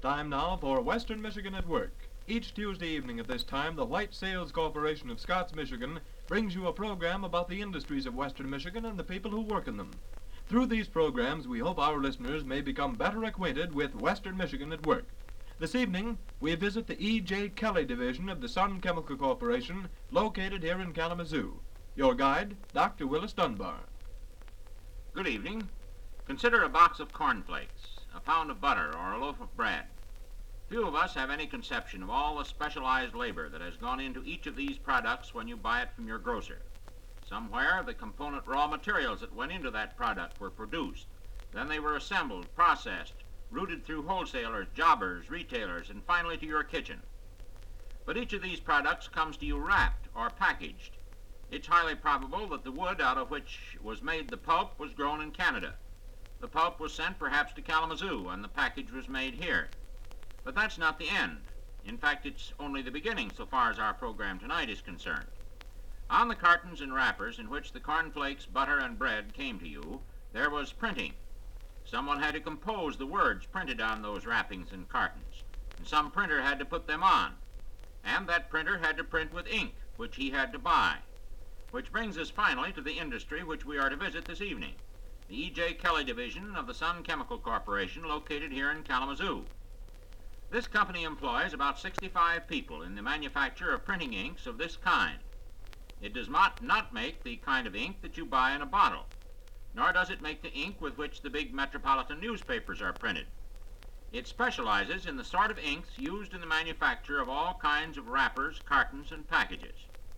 Time now for Western Michigan at Work. Each Tuesday evening at this time, the White Sales Corporation of Scotts, Michigan brings you a program about the industries of Western Michigan and the people who work in them. Through these programs, we hope our listeners may become better acquainted with Western Michigan at Work. This evening, we visit the E.J. Kelly division of the Sun Chemical Corporation, located here in Kalamazoo. Your guide, Dr. Willis Dunbar. Good evening. Consider a box of cornflakes, a pound of butter, or a loaf of bread. Few of us have any conception of all the specialized labor that has gone into each of these products when you buy it from your grocer. Somewhere, the component raw materials that went into that product were produced. Then they were assembled, processed, routed through wholesalers, jobbers, retailers, and finally to your kitchen. But each of these products comes to you wrapped or packaged. It's highly probable that the wood out of which was made the pulp was grown in Canada. The pulp was sent perhaps to Kalamazoo, and the package was made here. But that's not the end. In fact, it's only the beginning so far as our program tonight is concerned. On the cartons and wrappers in which the cornflakes, butter, and bread came to you, there was printing. Someone had to compose the words printed on those wrappings and cartons, and some printer had to put them on. And that printer had to print with ink, which he had to buy. Which brings us finally to the industry which we are to visit this evening, the E.J. Kelly division of the Sun Chemical Corporation, located here in Kalamazoo. This company employs about 65 people in the manufacture of printing inks of this kind. It does not make the kind of ink that you buy in a bottle, nor does it make the ink with which the big metropolitan newspapers are printed. It specializes in the sort of inks used in the manufacture of all kinds of wrappers, cartons, and packages.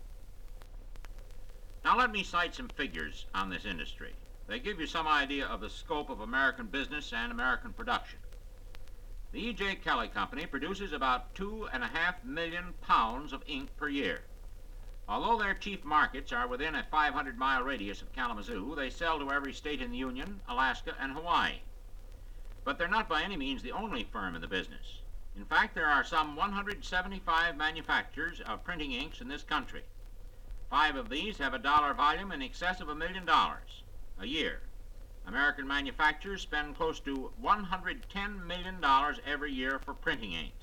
Now let me cite some figures on this industry. They give you some idea of the scope of American business and American production. The E.J. Kelly Company produces about 2.5 million pounds of ink per year. Although their chief markets are within a 500-mile radius of Kalamazoo, they sell to every state in the Union, Alaska, and Hawaii. But they're not by any means the only firm in the business. In fact, there are some 175 manufacturers of printing inks in this country. 5 of these have a dollar volume in excess of $1 million a year. American manufacturers spend close to $110 million every year for printing inks.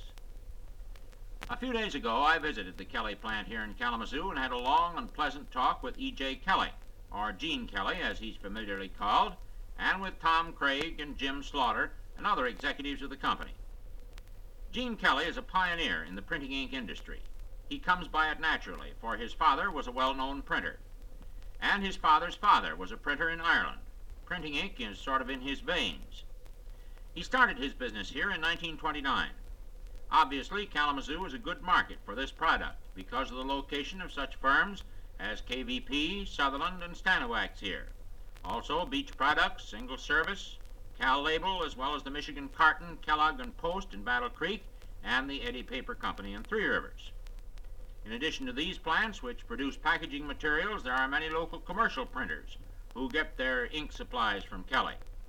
A few days ago, I visited the Kelly plant here in Kalamazoo and had a long and pleasant talk with E.J. Kelly, or Gene Kelly as he's familiarly called, and with Tom Craig and Jim Slaughter and other executives of the company. Gene Kelly is a pioneer in the printing ink industry. He comes by it naturally, for his father was a well-known printer, and his father's father was a printer in Ireland. Printing ink is sort of in his veins. He started his business here in 1929. Obviously, Kalamazoo is a good market for this product because of the location of such firms as KVP, Sutherland, and Stanowax here. Also, Beach Products, Single Service, Cal Label, as well as the Michigan Carton, Kellogg and Post in Battle Creek, and the Eddy Paper Company in Three Rivers. In addition to these plants, which produce packaging materials, there are many local commercial printers who get their ink supplies from Kelly.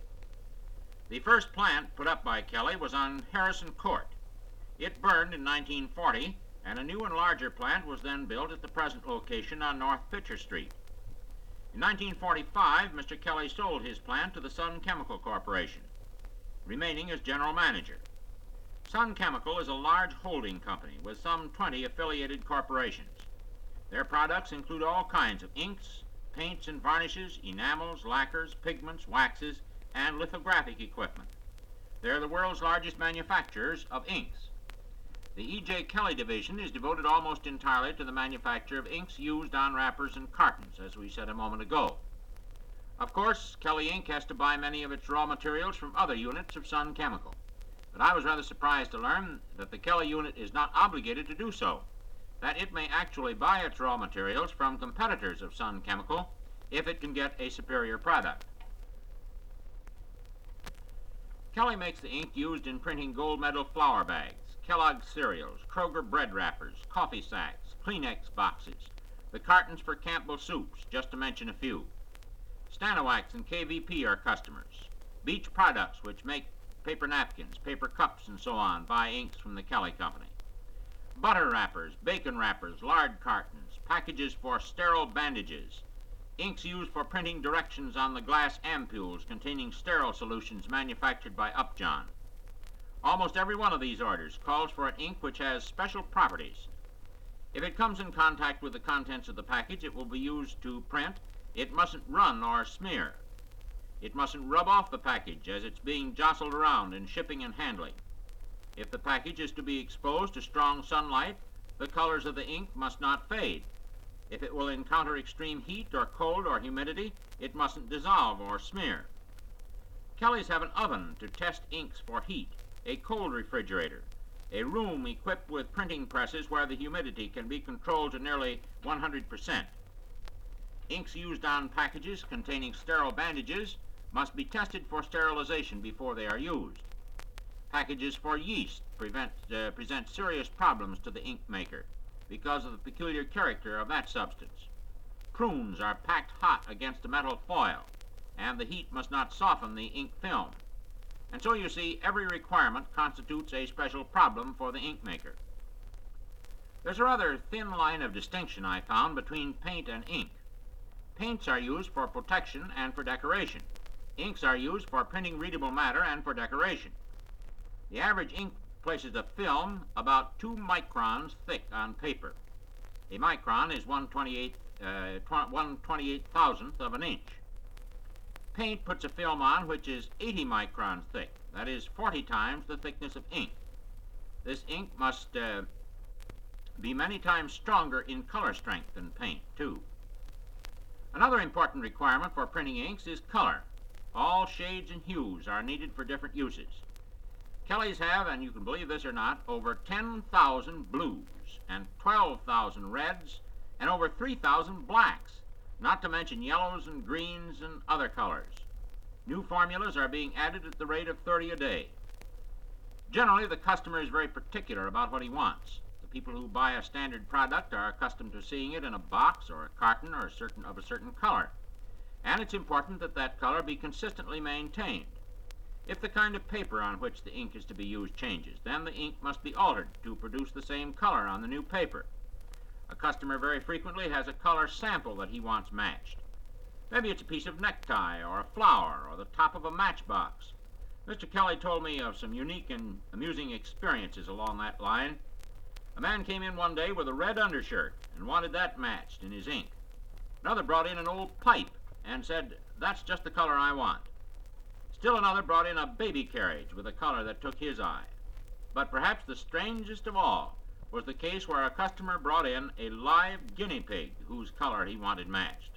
The first plant put up by Kelly was on Harrison Court. It burned in 1940, and a new and larger plant was then built at the present location on North Pitcher Street. In 1945, Mr. Kelly sold his plant to the Sun Chemical Corporation, remaining as general manager. Sun Chemical is a large holding company with some 20 affiliated corporations. Their products include all kinds of inks, paints and varnishes, enamels, lacquers, pigments, waxes, and lithographic equipment. They're the world's largest manufacturers of inks. The E.J. Kelly division is devoted almost entirely to the manufacture of inks used on wrappers and cartons, as we said a moment ago. Of course, Kelly Ink has to buy many of its raw materials from other units of Sun Chemical. But I was rather surprised to learn that the Kelly unit is not obligated to do so, that it may actually buy its raw materials from competitors of Sun Chemical if it can get a superior product. Kelly makes the ink used in printing gold medal flour bags, Kellogg's cereals, Kroger bread wrappers, coffee sacks, Kleenex boxes, the cartons for Campbell soups, just to mention a few. Stanowax and KVP are customers. Beach Products, which make paper napkins, paper cups, and so on, buy inks from the Kelly Company. Butter wrappers, bacon wrappers, lard cartons, packages for sterile bandages, inks used for printing directions on the glass ampules containing sterile solutions manufactured by Upjohn. Almost every one of these orders calls for an ink which has special properties. If it comes in contact with the contents of the package it will be used to print, it mustn't run or smear. It mustn't rub off the package as it's being jostled around in shipping and handling. If the package is to be exposed to strong sunlight, the colors of the ink must not fade. If it will encounter extreme heat or cold or humidity, it mustn't dissolve or smear. Kellys have an oven to test inks for heat, a cold refrigerator, a room equipped with printing presses where the humidity can be controlled to nearly 100%. Inks used on packages containing sterile bandages must be tested for sterilization before they are used. Packages for yeast present serious problems to the ink maker because of the peculiar character of that substance. Prunes are packed hot against a metal foil, and the heat must not soften the ink film. And so you see, every requirement constitutes a special problem for the ink maker. There's a rather thin line of distinction I found between paint and ink. Paints are used for protection and for decoration. Inks are used for printing readable matter and for decoration. The average ink places a film about 2 microns thick on paper. A micron is 1/28,000th of an inch. Paint puts a film on which is 80 microns thick, that is 40 times the thickness of ink. This ink must be many times stronger in color strength than paint, too. Another important requirement for printing inks is color. All shades and hues are needed for different uses. Kellys have, and you can believe this or not, over 10,000 blues and 12,000 reds and over 3,000 blacks, not to mention yellows and greens and other colors. New formulas are being added at the rate of 30 a day. Generally, the customer is very particular about what he wants. The people who buy a standard product are accustomed to seeing it in a box or a carton or of a certain color, and it's important that that color be consistently maintained. If the kind of paper on which the ink is to be used changes, then the ink must be altered to produce the same color on the new paper. A customer very frequently has a color sample that he wants matched. Maybe it's a piece of necktie or a flower or the top of a matchbox. Mr. Kelly told me of some unique and amusing experiences along that line. A man came in one day with a red undershirt and wanted that matched in his ink. Another brought in an old pipe and said, "That's just the color I want." Still another brought in a baby carriage with a color that took his eye. But perhaps the strangest of all was the case where a customer brought in a live guinea pig whose color he wanted matched.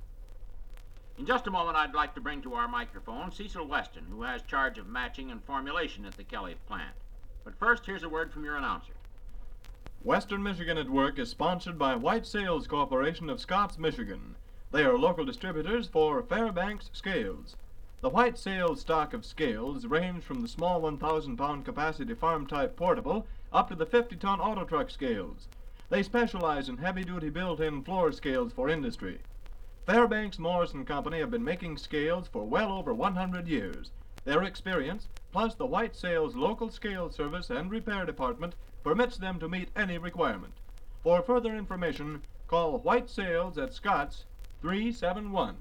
In just a moment, I'd like to bring to our microphone Cecil Weston, who has charge of matching and formulation at the Kelly plant. But first, here's a word from your announcer. Western Michigan at Work is sponsored by White Sales Corporation of Scotts, Michigan. They are local distributors for Fairbanks Scales. The White Sales stock of scales range from the small 1,000-pound capacity farm-type portable up to the 50-ton auto truck scales. They specialize in heavy-duty built-in floor scales for industry. Fairbanks Morris & Company have been making scales for well over 100 years. Their experience, plus the White Sales local scale service and repair department, permits them to meet any requirement. For further information, call White Sales at Scotts 371.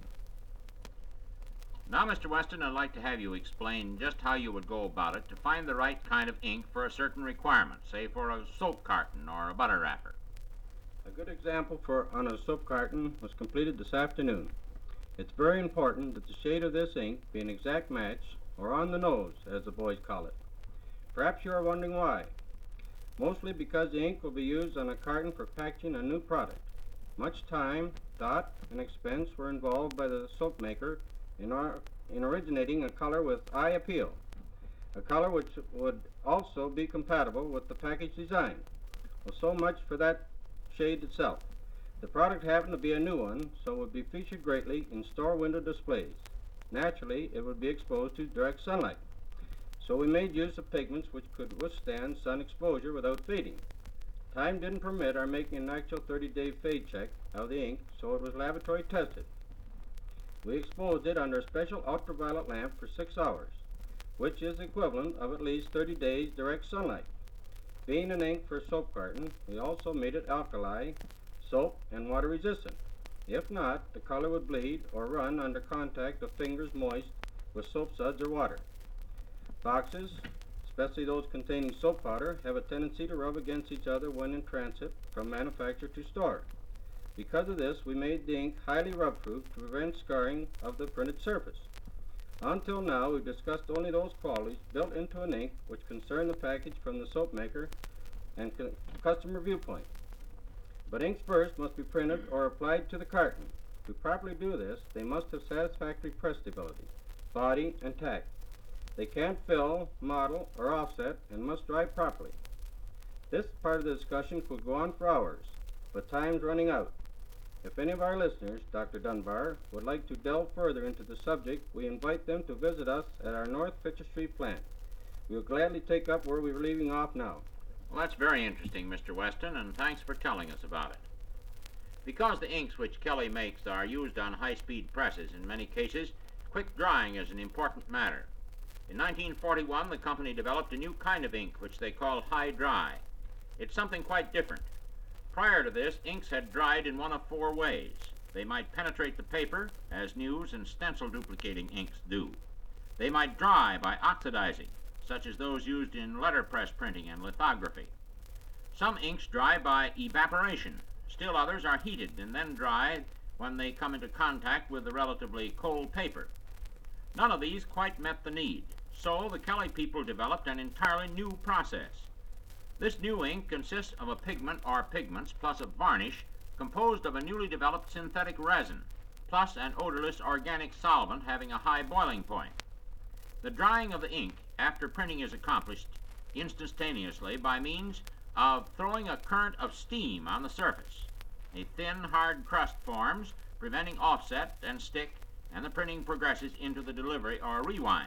Now, Mr. Weston, I'd like to have you explain just how you would go about it to find the right kind of ink for a certain requirement, say for a soap carton or a butter wrapper. A good example on a soap carton was completed this afternoon. It's very important that the shade of this ink be an exact match, or on the nose, as the boys call it. Perhaps you are wondering why. Mostly because the ink will be used on a carton for packaging a new product. Much time, thought, and expense were involved by the soap maker in originating a color with eye appeal, a color which would also be compatible with the package design. Well, so much for that shade itself. The product happened to be a new one, so it would be featured greatly in store window displays. Naturally, it would be exposed to direct sunlight. So we made use of pigments which could withstand sun exposure without fading. Time didn't permit our making an actual 30-day fade check of the ink, so it was laboratory tested. We exposed it under a special ultraviolet lamp for 6 hours, which is equivalent of at least 30 days direct sunlight. Being an ink for a soap carton, we also made it alkali, soap, and water resistant. If not, the color would bleed or run under contact of fingers moist with soap suds or water. Boxes, especially those containing soap powder, have a tendency to rub against each other when in transit from manufacturer to store. Because of this, we made the ink highly rub-proof to prevent scarring of the printed surface. Until now, we've discussed only those qualities built into an ink which concern the package from the soap maker and customer viewpoint. But inks first must be printed or applied to the carton. To properly do this, they must have satisfactory press stability, body, and tack. They can't fill, model, or offset, and must dry properly. This part of the discussion could go on for hours, but time's running out. If any of our listeners, Dr. Dunbar, would like to delve further into the subject, we invite them to visit us at our North Fitcher Street plant. We will gladly take up where we were leaving off now. Well, that's very interesting, Mr. Weston, and thanks for telling us about it. Because the inks which Kelly makes are used on high-speed presses, in many cases, quick drying is an important matter. In 1941, the company developed a new kind of ink, which they call high dry. It's something quite different. Prior to this, inks had dried in one of four ways. They might penetrate the paper, as news and stencil duplicating inks do. They might dry by oxidizing, such as those used in letterpress printing and lithography. Some inks dry by evaporation. Still others are heated and then dry when they come into contact with the relatively cold paper. None of these quite met the need, so the Kelly people developed an entirely new process. This new ink consists of a pigment or pigments plus a varnish composed of a newly developed synthetic resin plus an odorless organic solvent having a high boiling point. The drying of the ink after printing is accomplished instantaneously by means of throwing a current of steam on the surface. A thin, hard crust forms, preventing offset and stick, and the printing progresses into the delivery or rewind.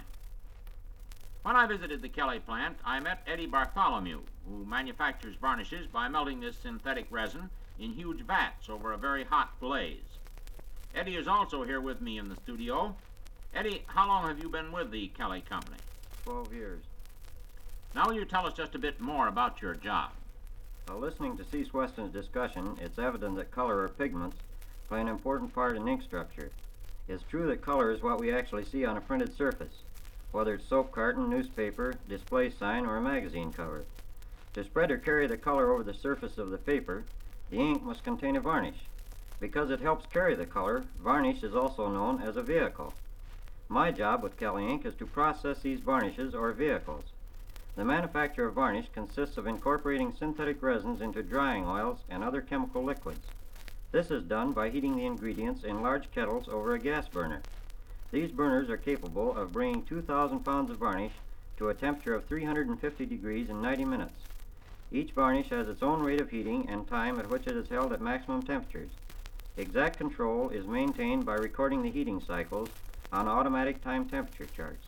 When I visited the Kelly plant, I met Eddie Bartholomew, who manufactures varnishes by melting this synthetic resin in huge vats over a very hot blaze. Eddie is also here with me in the studio. Eddie, how long have you been with the Kelly Company? 12 years. Now will you tell us just a bit more about your job? While listening to Cease Weston's discussion, it's evident that color or pigments play an important part in ink structure. It's true that color is what we actually see on a printed surface, whether it's soap carton, newspaper, display sign, or a magazine cover. To spread or carry the color over the surface of the paper, the ink must contain a varnish. Because it helps carry the color, varnish is also known as a vehicle. My job with Kelly Ink is to process these varnishes or vehicles. The manufacture of varnish consists of incorporating synthetic resins into drying oils and other chemical liquids. This is done by heating the ingredients in large kettles over a gas burner. These burners are capable of bringing 2,000 pounds of varnish to a temperature of 350 degrees in 90 minutes. Each varnish has its own rate of heating and time at which it is held at maximum temperatures. Exact control is maintained by recording the heating cycles on automatic time temperature charts.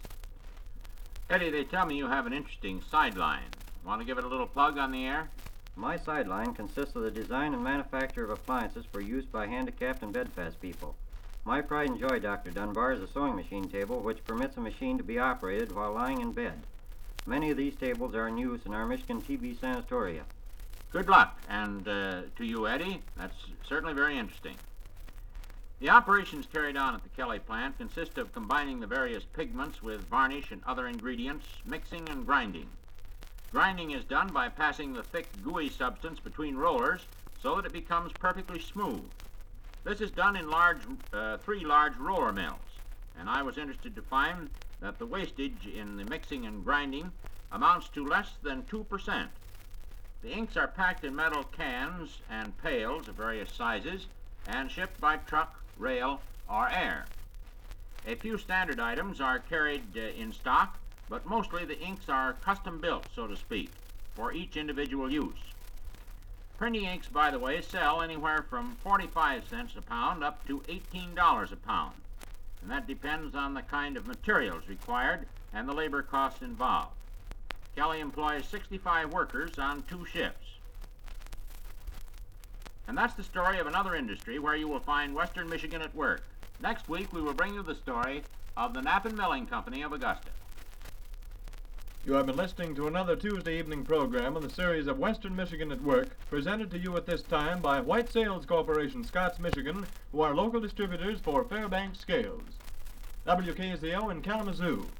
Eddie, they tell me you have an interesting sideline. Want to give it a little plug on the air? My sideline consists of the design and manufacture of appliances for use by handicapped and bedfast people. My pride and joy, Dr. Dunbar, is a sewing machine table which permits a machine to be operated while lying in bed. Many of these tables are in use in our Michigan TB sanatoria. Good luck, and to you, Eddie, that's certainly very interesting. The operations carried on at the Kelly plant consist of combining the various pigments with varnish and other ingredients, mixing and grinding. Grinding is done by passing the thick, gooey substance between rollers so that it becomes perfectly smooth. This is done in three large roller mills, and I was interested to find that the wastage in the mixing and grinding amounts to less than 2%. The inks are packed in metal cans and pails of various sizes and shipped by truck, rail, or air. A few standard items are carried in stock, but mostly the inks are custom built, so to speak, for each individual use. Printing inks, by the way, sell anywhere from 45 cents a pound up to $18 a pound, and that depends on the kind of materials required and the labor costs involved. Kelly employs 65 workers on 2 shifts. And that's the story of another industry where you will find Western Michigan at work. Next week, we will bring you the story of the Knapp and Milling Company of Augusta. You have been listening to another Tuesday evening program in the series of Western Michigan at Work, presented to you at this time by White Sales Corporation, Scotts, Michigan, who are local distributors for Fairbanks Scales. WKZO in Kalamazoo.